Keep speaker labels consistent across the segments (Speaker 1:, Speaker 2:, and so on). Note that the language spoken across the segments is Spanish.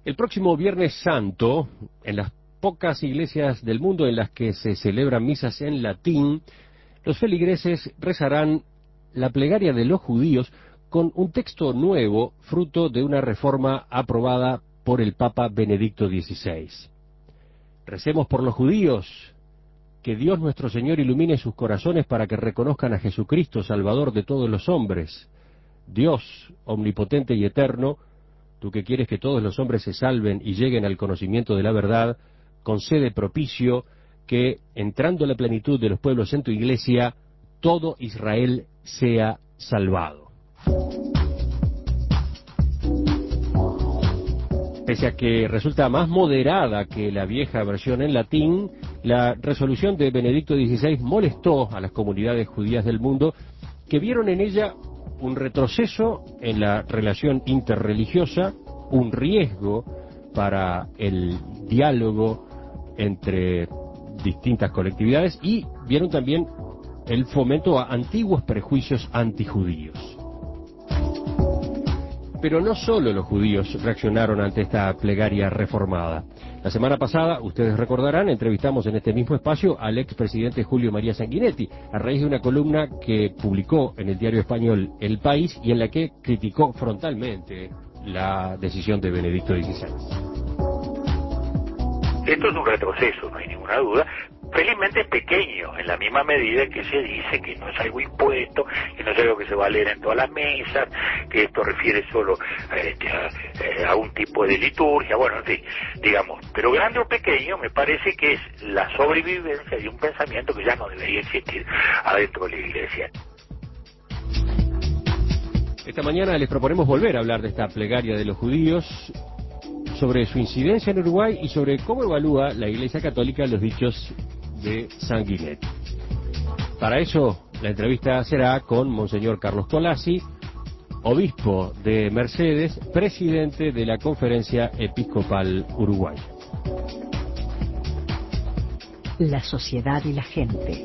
Speaker 1: El próximo Viernes Santo, en las pocas iglesias del mundo en las que se celebran misas en latín, los feligreses rezarán la plegaria de los judíos con un texto nuevo, fruto de una reforma aprobada por el Papa Benedicto XVI. Recemos por los judíos, que Dios nuestro Señor ilumine sus corazones para que reconozcan a Jesucristo, Salvador de todos los hombres. Dios, omnipotente y eterno, tú que quieres que todos los hombres se salven y lleguen al conocimiento de la verdad, concede propicio que, entrando a la plenitud de los pueblos en tu iglesia, todo Israel sea salvado. Pese a que resulta más moderada que la vieja versión en latín, la resolución de Benedicto XVI molestó a las comunidades judías del mundo que vieron en ella un retroceso en la relación interreligiosa, un riesgo para el diálogo entre distintas colectividades y vieron también el fomento a antiguos prejuicios antijudíos. Pero no solo los judíos reaccionaron ante esta plegaria reformada. La semana pasada, ustedes recordarán, entrevistamos en este mismo espacio al expresidente Julio María Sanguinetti, a raíz de una columna que publicó en el diario español El País y en la que criticó frontalmente la decisión de Benedicto XVI.
Speaker 2: Esto es un retroceso, no hay ninguna duda. Felizmente es pequeño, en la misma medida que se dice que no es algo impuesto, que no es algo que se va a leer en todas las mesas, que esto refiere solo a un tipo de liturgia, bueno, en fin, digamos. Pero grande o pequeño, me parece que es la sobrevivencia de un pensamiento que ya no debería existir adentro de la Iglesia.
Speaker 1: Esta mañana les proponemos volver a hablar de esta plegaria de los judíos, sobre su incidencia en Uruguay y sobre cómo evalúa la Iglesia Católica los dichos de Sanguinetti. Para eso, la entrevista será con Monseñor Carlos Colassi, obispo de Mercedes, presidente de la Conferencia Episcopal Uruguaya.
Speaker 3: La sociedad y la gente.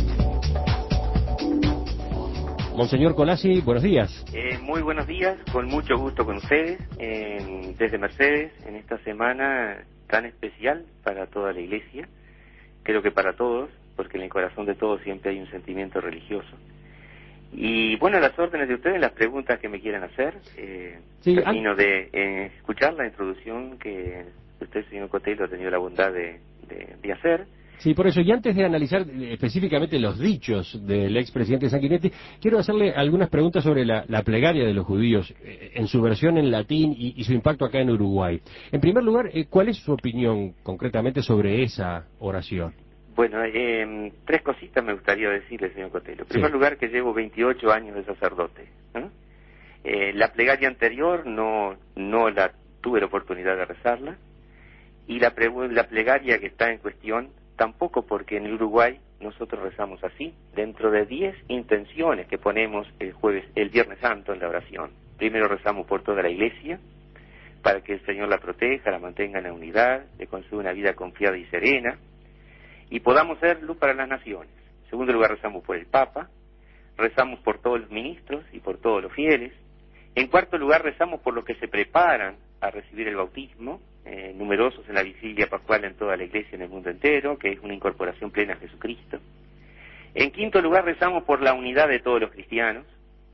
Speaker 1: Monseñor Colassi, buenos días.
Speaker 4: Muy buenos días, con mucho gusto con ustedes, desde Mercedes, en esta semana tan especial para toda la Iglesia, creo que para todos, porque en el corazón de todos siempre hay un sentimiento religioso. Y bueno, a las órdenes de ustedes, las preguntas que me quieran hacer, termino de escuchar la introducción que usted, señor Cotelo, ha tenido la bondad de hacer.
Speaker 1: Sí, por eso, y antes de analizar específicamente los dichos del expresidente Sanguinetti, quiero hacerle algunas preguntas sobre la plegaria de los judíos, en su versión en latín y su impacto acá en Uruguay. En primer lugar, ¿cuál es su opinión concretamente sobre esa oración?
Speaker 4: Bueno, tres cositas me gustaría decirle, señor Cotelo. En primer lugar, que llevo 28 años de sacerdote, ¿no? La plegaria anterior no la tuve la oportunidad de rezarla, y la plegaria que está en cuestión tampoco, porque en Uruguay nosotros rezamos así, dentro de 10 intenciones que ponemos el Viernes Santo en la oración. Primero rezamos por toda la Iglesia, para que el Señor la proteja, la mantenga en la unidad, le conceda una vida confiada y serena, y podamos ser luz para las naciones. En segundo lugar, rezamos por el Papa, rezamos por todos los ministros y por todos los fieles. En cuarto lugar, rezamos por los que se preparan a recibir el bautismo, numerosos en la vigilia pascual en toda la Iglesia en el mundo entero, que es una incorporación plena a Jesucristo. En quinto lugar, rezamos por la unidad de todos los cristianos,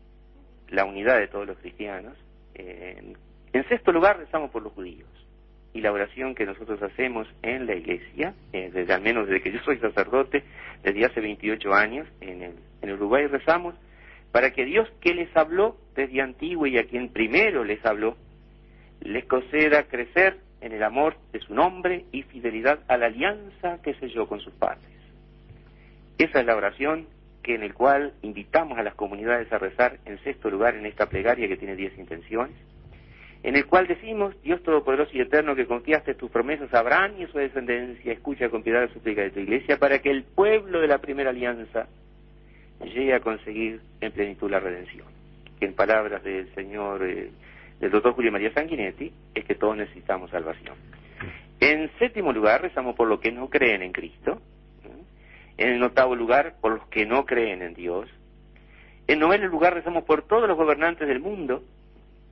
Speaker 4: En sexto lugar, rezamos por los judíos. Y la oración que nosotros hacemos en la Iglesia, al menos desde que yo soy sacerdote, desde hace 28 años, en Uruguay rezamos para que Dios, que les habló desde antiguo y a quien primero les habló, les conceda crecer en el amor de su nombre y fidelidad a la alianza que selló con sus padres. Esa es la oración en el cual invitamos a las comunidades a rezar en sexto lugar en esta plegaria que tiene 10 intenciones, en el cual decimos: Dios Todopoderoso y Eterno, que confiaste tus promesas a Abraham y a su descendencia, escucha con piedad la súplica de tu Iglesia para que el pueblo de la primera alianza llegue a conseguir en plenitud la redención. Que en palabras del señor del doctor Julio María Sanguinetti, es que todos necesitamos salvación. En séptimo lugar, rezamos por los que no creen en Cristo. En octavo lugar, por los que no creen en Dios. En noveno lugar, rezamos por todos los gobernantes del mundo.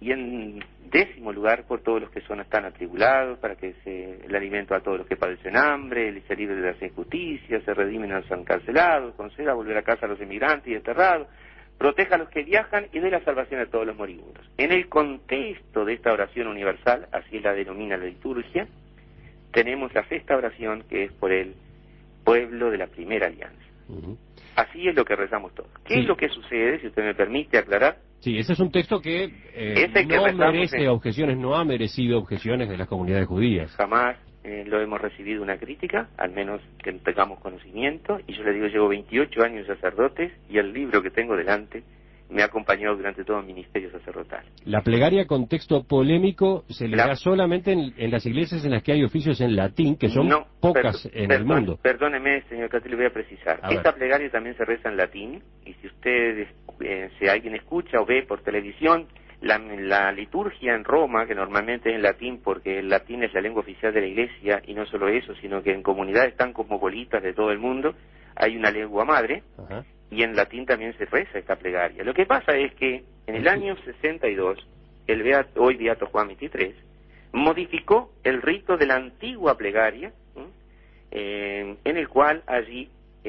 Speaker 4: y en 10º lugar por todos los que están atribulados, para que el alimento a todos los que padecen hambre, se libre de las injusticias, se redimen a los encarcelados, conceda volver a casa a los emigrantes y desterrados, proteja a los que viajan y dé la salvación a todos los moribundos. En el contexto de esta oración universal, así la denomina la liturgia, tenemos la 6ª oración, que es por el pueblo de la primera alianza. Así es lo que rezamos todos. ¿Qué es lo que sucede, si usted me permite aclarar?
Speaker 1: Sí, ese es un texto que no merece objeciones, no ha merecido objeciones de las comunidades judías.
Speaker 4: Jamás lo hemos recibido una crítica, al menos que tengamos conocimiento, y yo le digo, llevo 28 años de sacerdotes, y el libro que tengo delante me ha acompañado durante todo el ministerio sacerdotal.
Speaker 1: La plegaria con texto polémico se le da solamente en las iglesias en las que hay oficios en latín, que son pocas en el mundo.
Speaker 4: Perdóneme, señor Cati, le voy a precisar. Esta plegaria también se reza en latín, y si usted, si alguien escucha o ve por televisión, la liturgia en Roma, que normalmente es en latín, porque el latín es la lengua oficial de la iglesia, y no solo eso, sino que en comunidades tan cosmopolitas de todo el mundo, hay una lengua madre, y en latín también se reza esta plegaria. Lo que pasa es que en el año 62, hoy Beato Juan XXIII, modificó el rito de la antigua plegaria, en el cual allí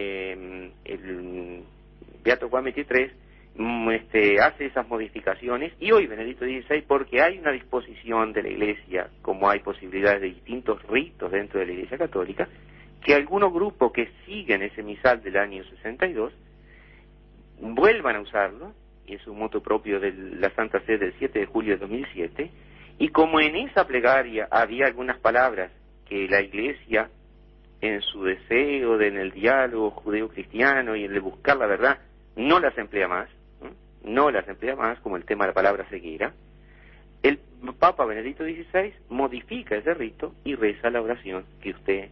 Speaker 4: el Beato Juan XXIII hace esas modificaciones, y hoy Benedicto XVI, porque hay una disposición de la Iglesia, como hay posibilidades de distintos ritos dentro de la Iglesia Católica, que algunos grupos que siguen ese misal del año 62 vuelvan a usarlo, y es un motu propio de la Santa Sede del 7 de julio de 2007, y como en esa plegaria había algunas palabras que la Iglesia, en su deseo en el diálogo judeo-cristiano y en el de buscar la verdad, no las emplea más, como el tema de la palabra ceguera, el Papa Benedicto XVI modifica ese rito y reza la oración que usted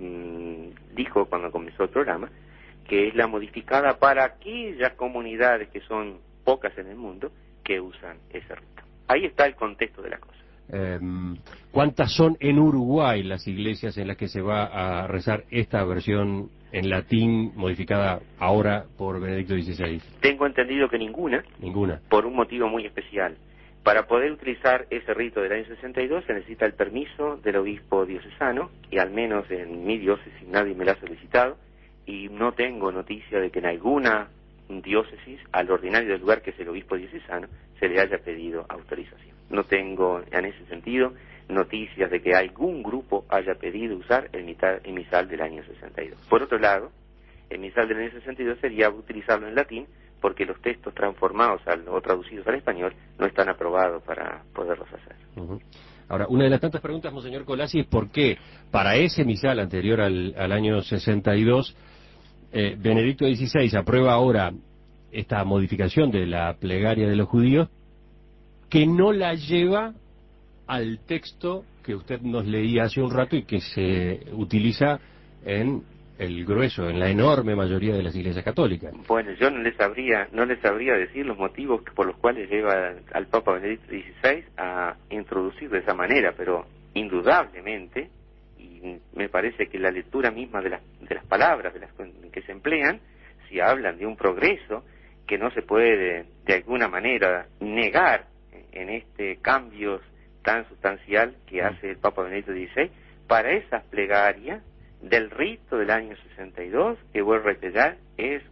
Speaker 4: dijo cuando comenzó el programa, que es la modificada para aquellas comunidades que son pocas en el mundo que usan ese rito. Ahí está el contexto de la cosa.
Speaker 1: ¿Cuántas son en Uruguay las iglesias en las que se va a rezar esta versión en latín modificada ahora por Benedicto XVI?
Speaker 4: Tengo entendido que ninguna.
Speaker 1: Ninguna.
Speaker 4: Por un motivo muy especial. Para poder utilizar ese rito del año 62 se necesita el permiso del obispo diocesano, y al menos en mi diócesis nadie me lo ha solicitado, y no tengo noticia de que en alguna diócesis, al ordinario del lugar que es el obispo diocesano, se le haya pedido autorización. No tengo en ese sentido noticias de que algún grupo haya pedido usar el misal del año 62. Por otro lado, el misal del año 62 sería utilizarlo en latín, porque los textos transformados o traducidos al español no están aprobados para poderlos hacer.
Speaker 1: Ahora, una de las tantas preguntas, monseñor Colasi, es por qué para ese misal anterior al año 62, Benedicto XVI aprueba ahora esta modificación de la plegaria de los judíos, que no la lleva al texto que usted nos leía hace un rato y que se utiliza en el grueso, en la enorme mayoría de las iglesias católicas.
Speaker 4: Bueno, yo no les sabría decir los motivos por los cuales lleva al Papa Benedicto XVI a introducir de esa manera, pero indudablemente, y me parece que la lectura misma de las palabras que se emplean, si hablan de un progreso que no se puede de alguna manera negar en este cambio tan sustancial que hace el Papa Benedicto XVI, para esas plegarias del rito del año 62, que vuelvo a reiterar, es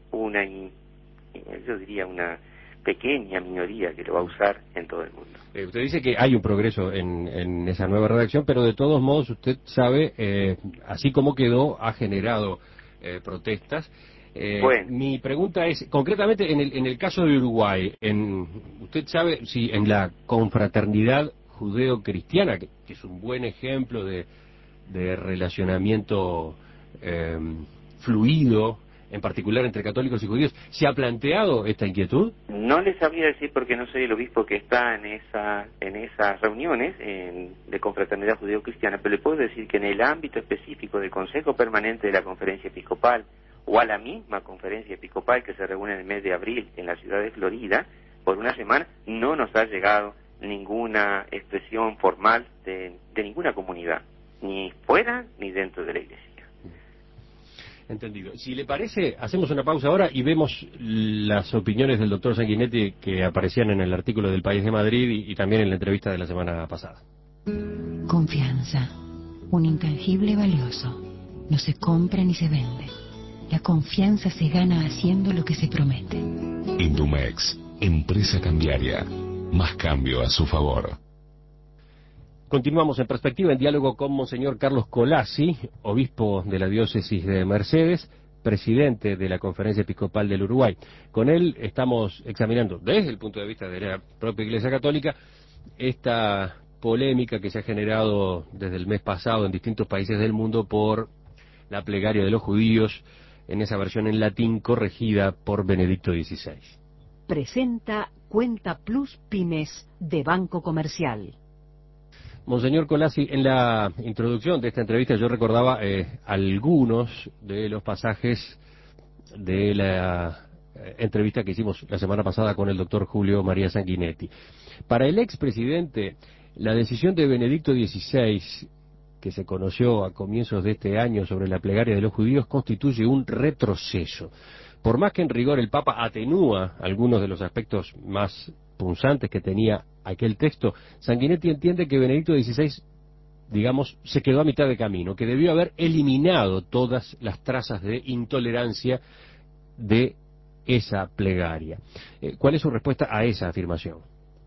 Speaker 4: yo diría una pequeña minoría que lo va a usar en todo el mundo.
Speaker 1: Usted dice que hay un progreso en esa nueva redacción, pero de todos modos usted sabe, así como quedó, ha generado protestas. Bueno. Mi pregunta es, concretamente en el caso de Uruguay, ¿usted sabe si en la confraternidad judeo-cristiana, que es un buen ejemplo de relacionamiento fluido, en particular entre católicos y judíos, ¿se ha planteado esta inquietud?
Speaker 4: No les sabría decir porque no soy el obispo que está en esas reuniones de confraternidad judeo-cristiana, pero le puedo decir que en el ámbito específico del Consejo Permanente de la Conferencia Episcopal, o a la misma Conferencia Episcopal que se reúne en el mes de abril en la ciudad de Florida, por una semana, no nos ha llegado ninguna expresión formal de ninguna comunidad, ni fuera ni dentro de la Iglesia.
Speaker 1: Entendido. Si le parece, hacemos una pausa ahora y vemos las opiniones del doctor Sanguinetti que aparecían en el artículo del País de Madrid y también en la entrevista de la semana pasada.
Speaker 5: Confianza, un intangible valioso. No se compra ni se vende. La confianza se gana haciendo lo que se promete.
Speaker 6: Indumex, empresa cambiaria. Más cambio a su favor.
Speaker 1: Continuamos en Perspectiva, en diálogo con Monseñor Carlos Colassi, obispo de la diócesis de Mercedes, presidente de la Conferencia Episcopal del Uruguay. Con él estamos examinando, desde el punto de vista de la propia Iglesia Católica, esta polémica que se ha generado desde el mes pasado en distintos países del mundo por la plegaria de los judíos, en esa versión en latín corregida por Benedicto XVI.
Speaker 3: Presenta Cuenta Plus Pymes de Banco Comercial.
Speaker 1: Monseñor Colassi, en la introducción de esta entrevista yo recordaba algunos de los pasajes de la entrevista que hicimos la semana pasada con el doctor Julio María Sanguinetti. Para el expresidente, la decisión de Benedicto XVI, que se conoció a comienzos de este año sobre la plegaria de los judíos, constituye un retroceso. Por más que en rigor el Papa atenúa algunos de los aspectos más punzantes que tenía aquel texto, Sanguinetti entiende que Benedicto XVI, digamos, se quedó a mitad de camino, que debió haber eliminado todas las trazas de intolerancia de esa plegaria. ¿Cuál es su respuesta a esa afirmación?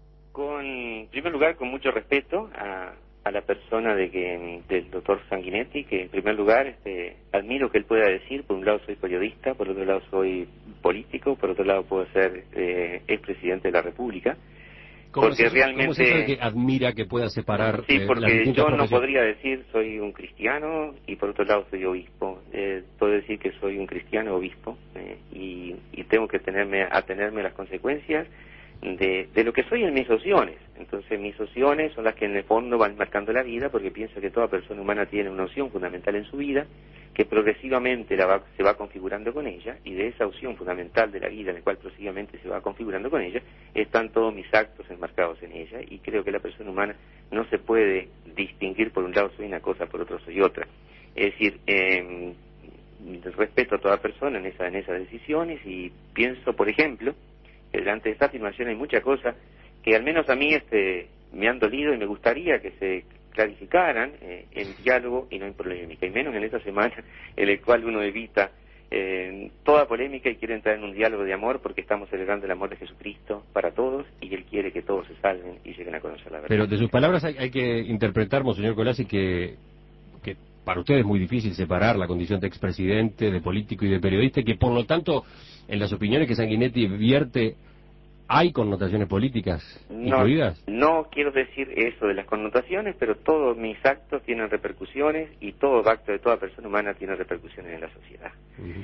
Speaker 4: En primer lugar, con mucho respeto a la persona del doctor Sanguinetti, que en primer lugar admiro que él pueda decir, por un lado soy periodista, por otro lado soy político, por otro lado puedo ser expresidente de la República. Porque realmente...
Speaker 1: ¿Cómo es eso de que admira que pueda separar?
Speaker 4: Sí, porque yo no
Speaker 1: profesiones?
Speaker 4: podría decir soy un cristiano y por otro lado soy obispo. Puedo decir que soy un cristiano obispo y tengo que atenerme a las consecuencias de lo que soy en mis opciones. Entonces mis opciones son las que en el fondo van marcando la vida, porque pienso que toda persona humana tiene una opción fundamental en su vida, que progresivamente se va configurando con ella, y de esa opción fundamental de la vida, en la cual progresivamente se va configurando con ella, están todos mis actos enmarcados en ella, y creo que la persona humana no se puede distinguir por un lado soy una cosa, por otro soy otra. Es decir, respeto a toda persona en esas decisiones, y pienso, por ejemplo, delante de esta afirmación hay muchas cosas que al menos a mí me han dolido y me gustaría que se clarificaran en diálogo y no en polémica, y menos en esta semana en la cual uno evita toda polémica y quiere entrar en un diálogo de amor, porque estamos celebrando el amor de Jesucristo para todos y Él quiere que todos se salven y lleguen a conocer la verdad.
Speaker 1: Pero de sus palabras hay que interpretar, Monseñor Colassi, que para usted es muy difícil separar la condición de expresidente, de político y de periodista, y que por lo tanto en las opiniones que Sanguinetti vierte hay connotaciones políticas incluidas.
Speaker 4: No quiero decir eso de las connotaciones, pero todos mis actos tienen repercusiones y todo acto de toda persona humana tiene repercusiones en la sociedad.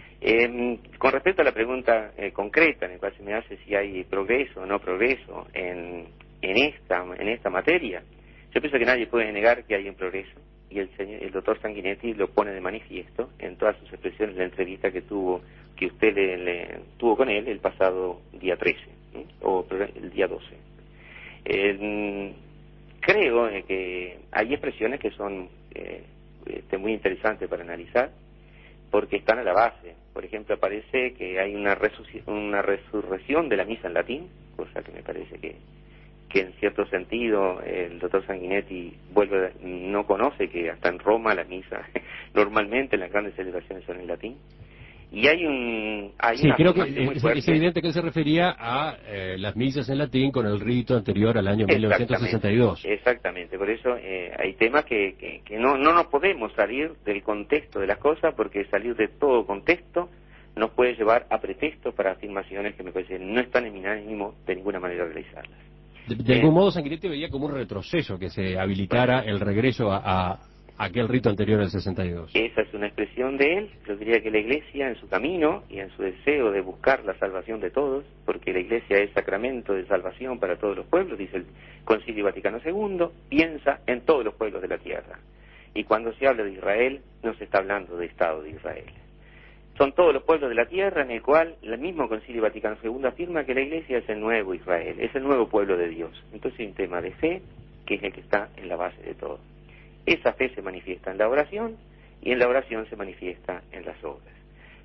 Speaker 4: Con respecto a la pregunta concreta en la cual se me hace si hay progreso o no progreso en esta materia, yo pienso que nadie puede negar que hay un progreso, y el doctor Sanguinetti lo pone de manifiesto en todas sus expresiones en la entrevista que usted le tuvo con él el pasado día 13, o el día 12. Creo que hay expresiones que son muy interesantes para analizar, porque están a la base. Por ejemplo, aparece que hay una resurrección de la misa en latín, cosa que me parece que en cierto sentido el doctor Sanguinetti no conoce que hasta en Roma la misa normalmente las grandes celebraciones son en latín. Y
Speaker 1: sí, creo que es evidente que él se refería a las misas en latín con el rito anterior al año 1962.
Speaker 4: Exactamente, por eso hay temas que no nos podemos salir del contexto de las cosas, porque salir de todo contexto nos puede llevar a pretextos para afirmaciones que me parece no están en mi ánimo de ninguna manera realizarlas.
Speaker 1: De algún modo Sanguinetti veía como un retroceso que se habilitara el regreso a aquel rito anterior al 62.
Speaker 4: Esa es una expresión de él. Yo diría que la Iglesia, en su camino y en su deseo de buscar la salvación de todos, porque la Iglesia es sacramento de salvación para todos los pueblos, dice el Concilio Vaticano II, piensa en todos los pueblos de la tierra. Y cuando se habla de Israel, no se está hablando de Estado de Israel. Son todos los pueblos de la tierra, en el cual el mismo Concilio Vaticano II afirma que la Iglesia es el nuevo Israel, es el nuevo pueblo de Dios. Entonces hay un tema de fe, que es el que está en la base de todo. Esa fe se manifiesta en la oración, y en la oración se manifiesta en las obras.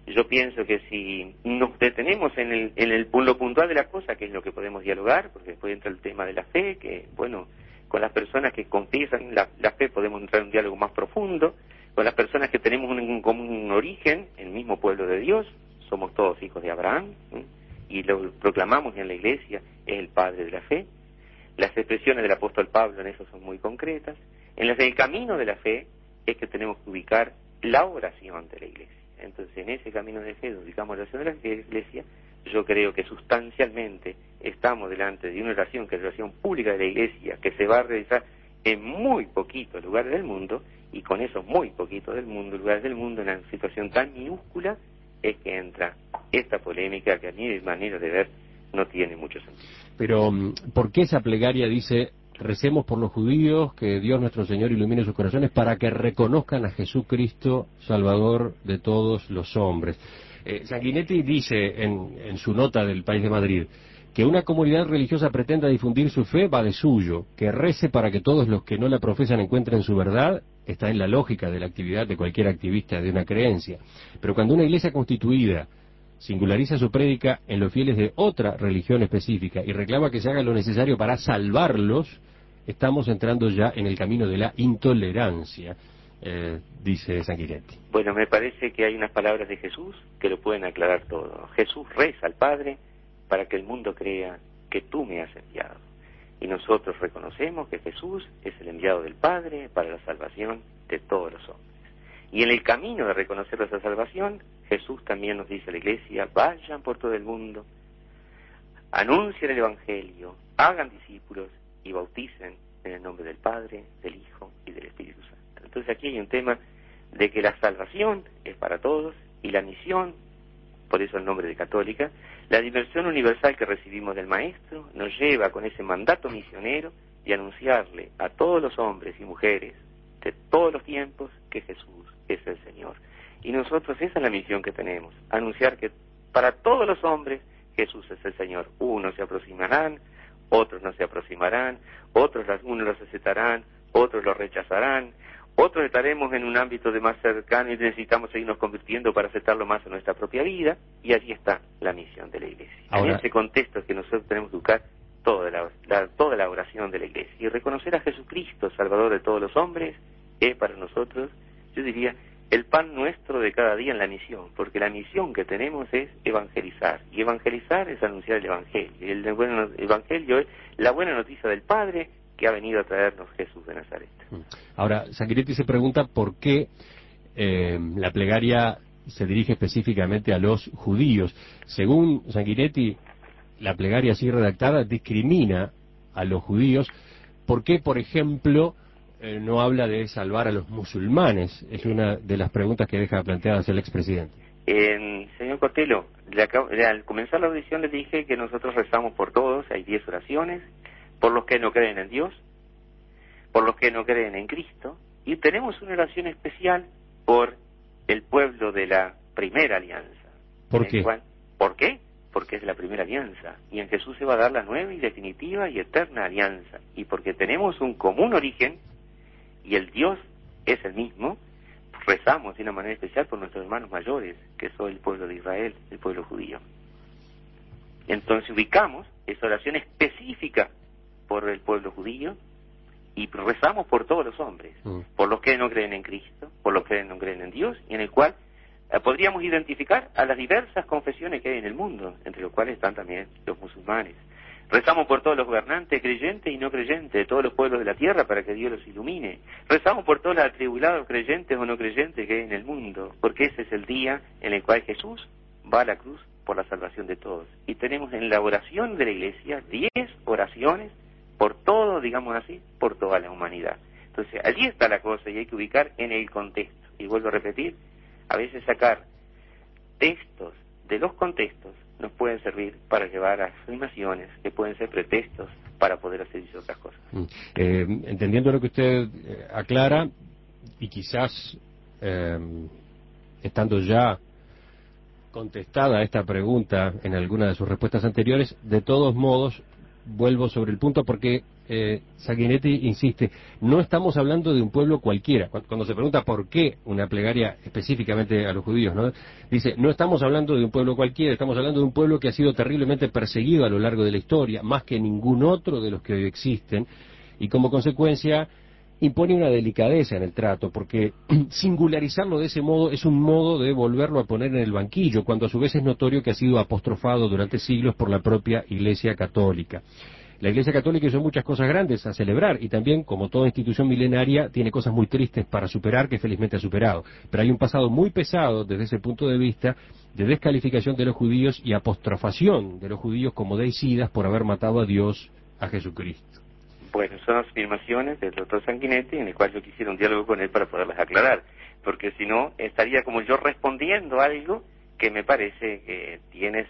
Speaker 4: Yo pienso que si nos detenemos en lo puntual de la cosa, que es lo que podemos dialogar, porque después entra el tema de la fe, que bueno, con las personas que confiesan la fe podemos entrar en un diálogo más profundo, con las personas que tenemos un común origen, el mismo pueblo de Dios, somos todos hijos de Abraham, y lo proclamamos en la iglesia, es el padre de la fe. Las expresiones del apóstol Pablo en eso son muy concretas. En el camino de la fe es que tenemos que ubicar la oración de la iglesia. Entonces, en ese camino de fe, donde ubicamos la oración de la iglesia, yo creo que sustancialmente estamos delante de una oración que es la oración pública de la iglesia, que se va a realizar en muy poquitos lugares del mundo, y con esos muy poquitos lugares del mundo, en una situación tan minúscula, es que entra esta polémica que a mi manera de ver no tiene mucho sentido.
Speaker 1: Pero, ¿por qué esa plegaria dice, recemos por los judíos, que Dios nuestro Señor ilumine sus corazones para que reconozcan a Jesucristo, Salvador de todos los hombres? Sanguinetti dice en su nota del País de Madrid que una comunidad religiosa pretenda difundir su fe va de suyo, que rece para que todos los que no la profesan encuentren su verdad, está en la lógica de la actividad de cualquier activista de una creencia. Pero cuando una iglesia constituida singulariza su prédica en los fieles de otra religión específica y reclama que se haga lo necesario para salvarlos, estamos entrando ya en el camino de la intolerancia, dice Sanguinetti.
Speaker 4: Bueno, me parece que hay unas palabras de Jesús que lo pueden aclarar todo. Jesús reza al Padre para que el mundo crea que tú me has enviado. Y nosotros reconocemos que Jesús es el enviado del Padre para la salvación de todos los hombres. Y en el camino de reconocer esa salvación, Jesús también nos dice a la iglesia, vayan por todo el mundo, anuncien el Evangelio, hagan discípulos y bauticen en el nombre del Padre, del Hijo y del Espíritu Santo. Entonces aquí hay un tema de que la salvación es para todos y la misión, por eso el nombre de católica, la diversión universal que recibimos del Maestro nos lleva con ese mandato misionero de anunciarle a todos los hombres y mujeres de todos los tiempos que Jesús es el Señor. Y nosotros esa es la misión que tenemos, anunciar que para todos los hombres Jesús es el Señor. Unos se aproximarán, otros no se aproximarán, unos los aceptarán, otros los rechazarán, otros estaremos en un ámbito de más cercano y necesitamos seguirnos convirtiendo para aceptarlo más en nuestra propia vida, y allí está la misión de la iglesia. Ahora, en ese contexto es que nosotros tenemos que buscar toda la oración de la iglesia, y reconocer a Jesucristo, Salvador de todos los hombres, es para nosotros, yo diría, el pan nuestro de cada día en la misión, porque la misión que tenemos es evangelizar, y evangelizar es anunciar el Evangelio, y el Evangelio es la buena noticia del Padre que ha venido a traernos Jesús de Nazaret.
Speaker 1: Ahora, Sanguinetti se pregunta por qué la plegaria se dirige específicamente a los judíos. Según Sanguinetti, la plegaria así redactada discrimina a los judíos. ¿Por qué, por ejemplo, no habla de salvar a los musulmanes? Es una de las preguntas que deja planteadas el expresidente.
Speaker 4: Señor Cotelo, al comenzar la audición les dije que nosotros rezamos por todos, hay 10 oraciones, por los que no creen en Dios, por los que no creen en Cristo, y tenemos una oración especial por el pueblo de la primera alianza.
Speaker 1: ¿Por qué?
Speaker 4: ¿Por qué? Porque es la primera alianza, y en Jesús se va a dar la nueva y definitiva y eterna alianza, y porque tenemos un común origen, y el Dios es el mismo, rezamos de una manera especial por nuestros hermanos mayores, que son el pueblo de Israel, el pueblo judío. Entonces ubicamos esa oración específica por el pueblo judío, y rezamos por todos los hombres, por los que no creen en Cristo, por los que no creen en Dios, y en el cual podríamos identificar a las diversas confesiones que hay en el mundo, entre los cuales están también los musulmanes. Rezamos por todos los gobernantes, creyentes y no creyentes, de todos los pueblos de la tierra, para que Dios los ilumine. Rezamos por todos los atribulados, creyentes o no creyentes que hay en el mundo, porque ese es el día en el cual Jesús va a la cruz por la salvación de todos. Y tenemos en la oración de la iglesia 10 oraciones por todo, digamos así, por toda la humanidad. Entonces, allí está la cosa y hay que ubicar en el contexto. Y vuelvo a repetir, a veces sacar textos de los contextos nos pueden servir para llevar a afirmaciones que pueden ser pretextos para poder hacer otras cosas.
Speaker 1: Entendiendo lo que usted aclara, y quizás estando ya contestada esta pregunta en alguna de sus respuestas anteriores, de todos modos vuelvo sobre el punto porque Sanguinetti insiste, no estamos hablando de un pueblo cualquiera. Cuando se pregunta por qué una plegaria específicamente a los judíos, ¿no? Dice, no estamos hablando de un pueblo cualquiera, estamos hablando de un pueblo que ha sido terriblemente perseguido a lo largo de la historia, más que ningún otro de los que hoy existen, y como consecuencia impone una delicadeza en el trato, porque singularizarlo de ese modo es un modo de volverlo a poner en el banquillo, cuando a su vez es notorio que ha sido apostrofado durante siglos por la propia Iglesia Católica. La Iglesia Católica hizo muchas cosas grandes a celebrar y también, como toda institución milenaria, tiene cosas muy tristes para superar que felizmente ha superado. Pero hay un pasado muy pesado desde ese punto de vista de descalificación de los judíos y apostrofación de los judíos como deicidas por haber matado a Dios, a Jesucristo.
Speaker 4: Bueno, son afirmaciones del doctor Sanguinetti en el cual yo quisiera un diálogo con él para poderlas aclarar, porque si no estaría como yo respondiendo algo que me parece que tiene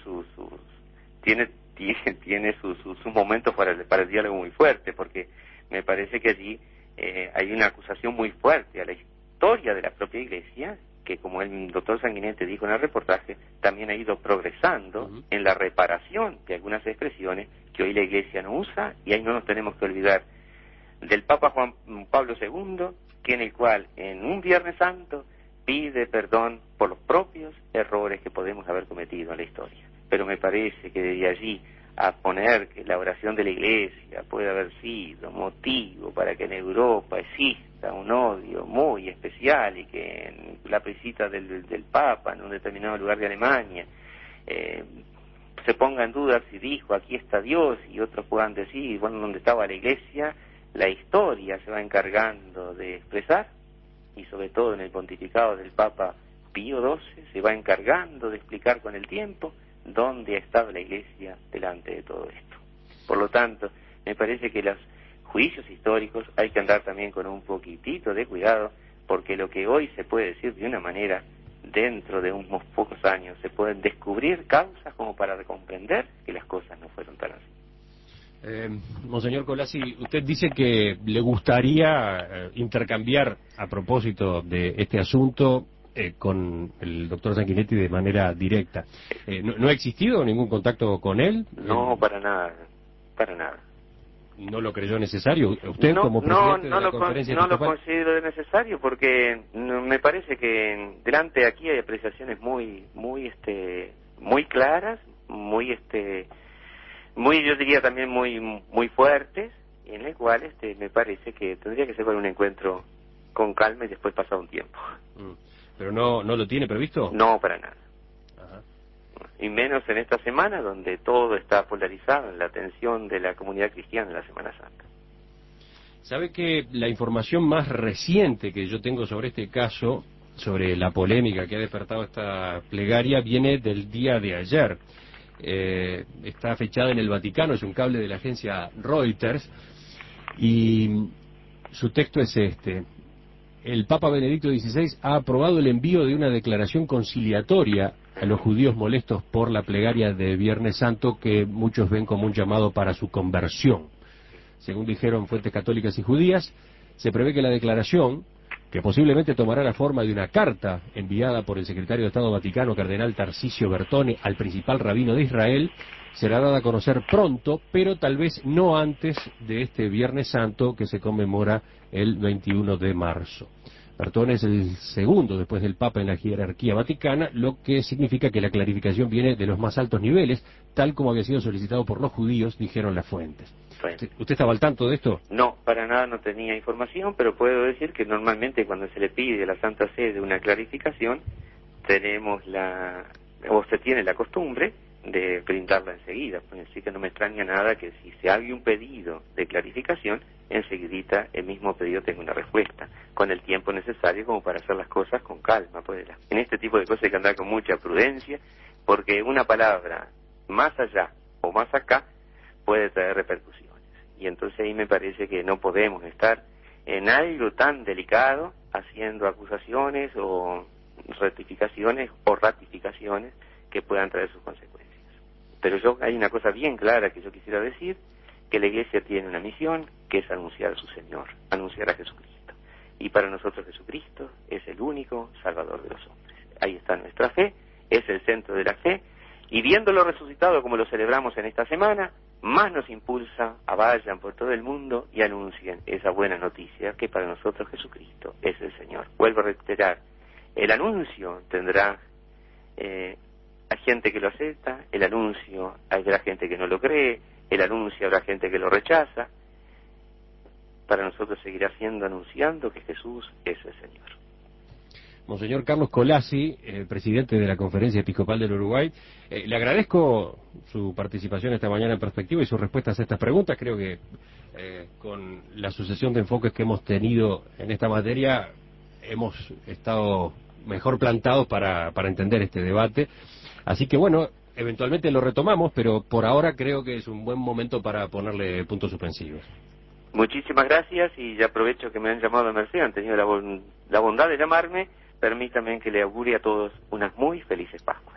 Speaker 4: tiene sus momentos para el diálogo muy fuerte, porque me parece que allí hay una acusación muy fuerte a la historia de la propia Iglesia, que como el doctor Sanguinetti dijo en el reportaje, también ha ido progresando en la reparación de algunas expresiones que hoy la Iglesia no usa, y ahí no nos tenemos que olvidar del Papa Juan Pablo II, que en el cual en un Viernes Santo pide perdón por los propios errores que podemos haber cometido en la historia. Pero me parece que de allí a poner que la oración de la Iglesia puede haber sido motivo para que en Europa exista un odio muy especial y que en la visita del Papa en un determinado lugar de Alemania se ponga en duda si dijo aquí está Dios, y otros puedan decir, bueno, ¿dónde estaba la Iglesia? La historia se va encargando de expresar, y sobre todo en el pontificado del Papa Pío XII se va encargando de explicar con el tiempo dónde ha estado la Iglesia delante de todo esto. Por lo tanto, me parece que los juicios históricos hay que andar también con un poquitito de cuidado, porque lo que hoy se puede decir de una manera, dentro de unos pocos años se pueden descubrir causas como para comprender que las cosas no fueron tan así.
Speaker 1: Monseñor Colassi, usted dice que le gustaría intercambiar a propósito de este asunto con el doctor Sanguinetti de manera directa. ¿No ha existido ningún contacto con él?
Speaker 4: No, para nada, para nada.
Speaker 1: ¿No lo creyó necesario? ¿Usted como presidente de la conferencia
Speaker 4: no lo considero necesario, porque me parece que delante aquí hay apreciaciones muy claras, muy yo diría también muy fuertes, en el cual me parece que tendría que ser para un encuentro con calma y después pasado un tiempo.
Speaker 1: ¿Pero no lo tiene previsto?
Speaker 4: No, para nada.
Speaker 1: Ajá.
Speaker 4: Y menos en esta semana donde todo está polarizado en la atención de la comunidad cristiana en la Semana Santa.
Speaker 1: ¿Sabe que la información más reciente que yo tengo sobre este caso, sobre la polémica que ha despertado esta plegaria, viene del día de ayer? Está fechada en el Vaticano, es un cable de la agencia Reuters, y su texto es este: el Papa Benedicto XVI ha aprobado el envío de una declaración conciliatoria a los judíos molestos por la plegaria de Viernes Santo, que muchos ven como un llamado para su conversión. Según dijeron fuentes católicas y judías, se prevé que la declaración, que posiblemente tomará la forma de una carta enviada por el secretario de Estado Vaticano, cardenal Tarcisio Bertone, al principal rabino de Israel, será dada a conocer pronto, pero tal vez no antes de este Viernes Santo que se conmemora el 21 de marzo. Bertone es el segundo después del Papa en la jerarquía vaticana, lo que significa que la clarificación viene de los más altos niveles, tal como había sido solicitado por los judíos, dijeron las fuentes.
Speaker 4: Bueno.
Speaker 1: ¿Usted estaba al tanto de esto?
Speaker 4: No, para nada no tenía información, pero puedo decir que normalmente cuando se le pide a la Santa Sede una clarificación, se tiene la costumbre de brindarla enseguida. Pues así que no me extraña nada que si se haga un pedido de clarificación, enseguidita el mismo pedido tenga una respuesta, con el tiempo necesario como para hacer las cosas con calma. Pues en este tipo de cosas hay que andar con mucha prudencia, porque una palabra más allá o más acá puede traer repercusiones. Y entonces ahí me parece que no podemos estar en algo tan delicado haciendo acusaciones o rectificaciones o ratificaciones que puedan traer sus consecuencias. Pero hay una cosa bien clara que yo quisiera decir, que la Iglesia tiene una misión, que es anunciar a su Señor, anunciar a Jesucristo. Y para nosotros Jesucristo es el único Salvador de los hombres. Ahí está nuestra fe, es el centro de la fe, y viéndolo resucitado como lo celebramos en esta semana, más nos impulsa a vayan por todo el mundo y anuncien esa buena noticia que para nosotros Jesucristo es el Señor. Vuelvo a reiterar, el anuncio tendrá a gente que lo acepta, el anuncio habrá gente que no lo cree, el anuncio habrá gente que lo rechaza. Para nosotros seguirá siendo anunciando que Jesús es el Señor.
Speaker 1: Monseñor Carlos Colassi, presidente de la Conferencia Episcopal del Uruguay, le agradezco su participación esta mañana en Perspectiva y sus respuestas a estas preguntas. Creo que con la sucesión de enfoques que hemos tenido en esta materia hemos estado mejor plantados para entender este debate. Así que bueno, eventualmente lo retomamos, pero por ahora creo que es un buen momento para ponerle puntos suspensivos.
Speaker 4: Muchísimas gracias, y ya aprovecho que me han llamado a merced, han tenido la bondad de llamarme. Permítame que le augurie a todos unas muy felices Pascuas.